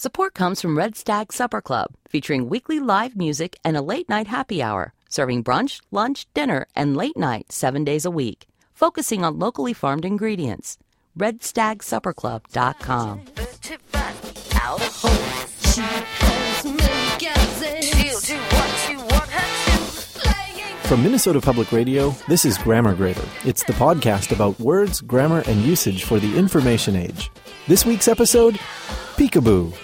Support comes from Red Stag Supper Club, featuring weekly live music and a late-night happy hour, serving brunch, lunch, dinner, and late night 7 days a week, focusing on locally farmed ingredients. RedStagSupperClub.com. From Minnesota Public Radio, this is Grammar Grader. It's the podcast about words, grammar, and usage for the information age. This week's episode, Peekaboo.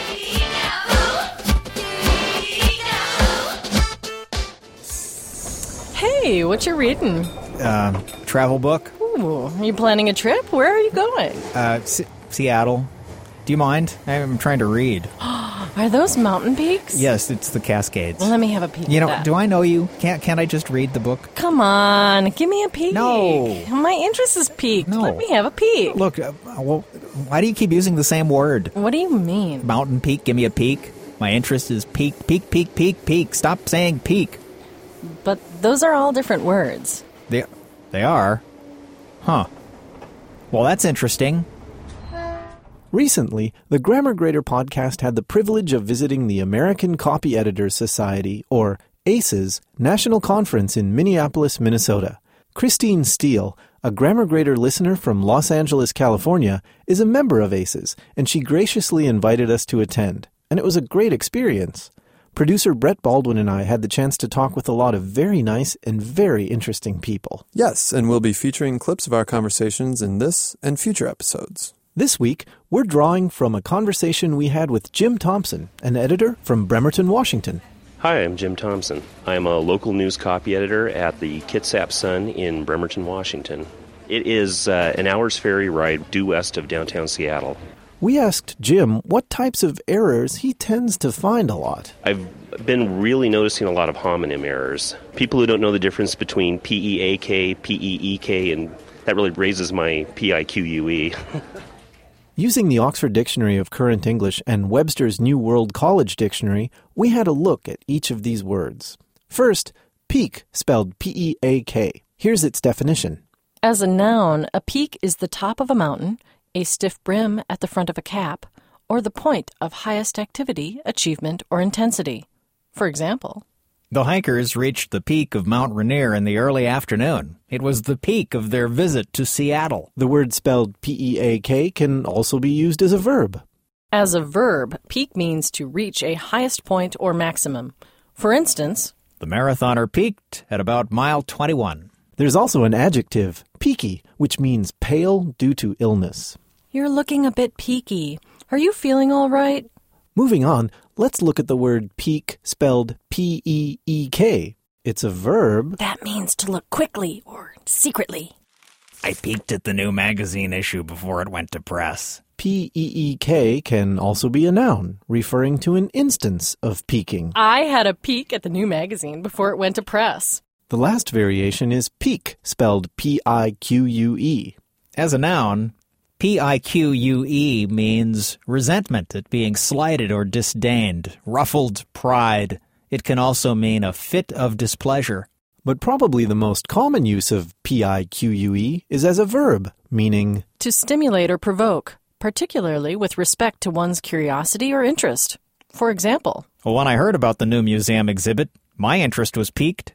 Hey, what you reading? Travel book. Ooh, are you planning a trip? Where are you going? Seattle. Do you mind? I'm trying to read. Are those mountain peaks? Yes, it's the Cascades. Well, let me have a peek You know, at that. do I know you? Can't I just read the book? Come on, give me a peek. No. My interest is piqued. No. Let me have a peek. Look, well, why do you keep using the same word? What do you mean? Mountain peak, give me a peek. My interest is peak, peak, peak, peak, peak. Stop saying peak. But those are all different words. They are? Huh. Well, that's interesting. Recently, the Grammar Grader podcast had the privilege of visiting the American Copy Editors Society, or ACES, National Conference in Minneapolis, Minnesota. Christine Steele, a Grammar Grader listener from Los Angeles, California, is a member of ACES, and she graciously invited us to attend. And it was a great experience. Producer Brett Baldwin and I had the chance to talk with a lot of very nice and very interesting people. Yes, and we'll be featuring clips of our conversations in this and future episodes. This week, we're drawing from a conversation we had with Jim Thompson, an editor from Bremerton, Washington. Hi, I'm Jim Thompson. I'm a local news copy editor at the Kitsap Sun in Bremerton, Washington. It is an hour's ferry ride due west of downtown Seattle. We asked Jim what types of errors he tends to find a lot. I've been really noticing a lot of homonym errors. People who don't know the difference between P-E-A-K, P-E-E-K, and that really raises my P-I-Q-U-E. Using the Oxford Dictionary of Current English and Webster's New World College Dictionary, we had a look at each of these words. First, peak, spelled P-E-A-K. Here's its definition. As a noun, a peak is the top of a mountain, a stiff brim at the front of a cap, or the point of highest activity, achievement, or intensity. For example, The hikers reached the peak of Mount Rainier in the early afternoon. It was the peak of their visit to Seattle. The word spelled P-E-A-K can also be used as a verb. as a verb, peak means to reach a highest point or maximum. For instance, The marathoner peaked at about mile 21. There's also an adjective, peaky, which means pale due to illness. you're looking a bit peaky. Are you feeling all right? Moving on, let's look at the word peek, spelled P-E-E-K. It's a verb. That means to look quickly or secretly. I peeked at the new magazine issue before it went to press. P-E-E-K can also be a noun, referring to an instance of peeking. I had a peek at the new magazine before it went to press. The last variation is pique, spelled P-I-Q-U-E. As a noun, P-I-Q-U-E means resentment at being slighted or disdained, ruffled pride. It can also mean a fit of displeasure. But probably the most common use of P-I-Q-U-E is as a verb, meaning To stimulate or provoke, particularly with respect to one's curiosity or interest. For example, Well, when I heard about the new museum exhibit, my interest was piqued.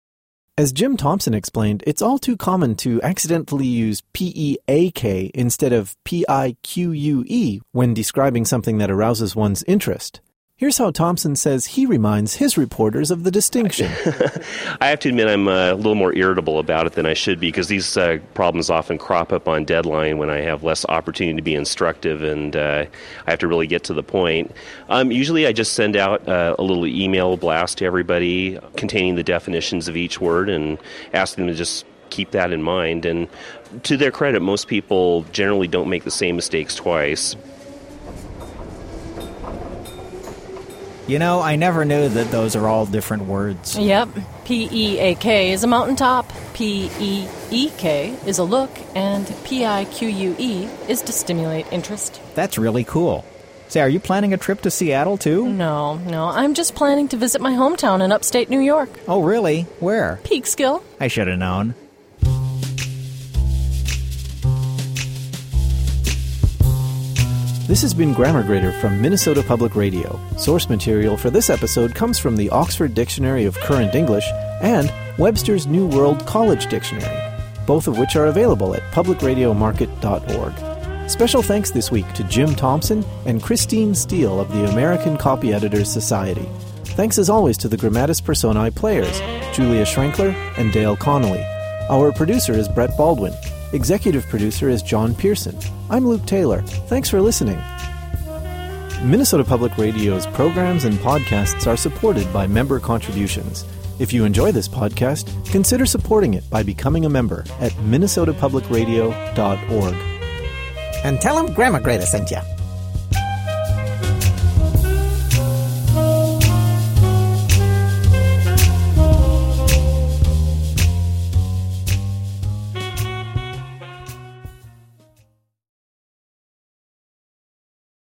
As Jim Thompson explained, it's all too common to accidentally use P-E-A-K instead of P-I-Q-U-E when describing something that arouses one's interest. Here's how Thompson says he reminds his reporters of the distinction. I have to admit I'm a little more irritable about it than I should be, because these problems often crop up on deadline when I have less opportunity to be instructive, and I have to really get to the point. Usually I just send out a little email blast to everybody containing the definitions of each word and ask them to just keep that in mind. And to their credit, most people generally don't make the same mistakes twice. You know, I never knew that those are all different words. yep, P-E-A-K is a mountaintop, P-E-E-K is a look, and P-I-Q-U-E is to stimulate interest. That's really cool. Say, are you planning a trip to Seattle, too? No, I'm just planning to visit my hometown in upstate New York. Oh, really? Where? Peekskill. I should have known. This has been Grammar Grader from Minnesota Public Radio. Source material for this episode comes from the Oxford Dictionary of Current English and Webster's New World College Dictionary, both of which are available at publicradiomarket.org. Special thanks this week to Jim Thompson and Christine Steele of the American Copy Editors Society. Thanks as always to the Grammatis Personae players, Julia Schrenkler and Dale Connolly. Our producer is Brett Baldwin. Executive producer is John Pearson. I'm Luke Taylor. Thanks for listening. Minnesota Public Radio's programs and podcasts are supported by member contributions. If you enjoy this podcast, consider supporting it by becoming a member at minnesotapublicradio.org. And tell them Grammar Grader sent you.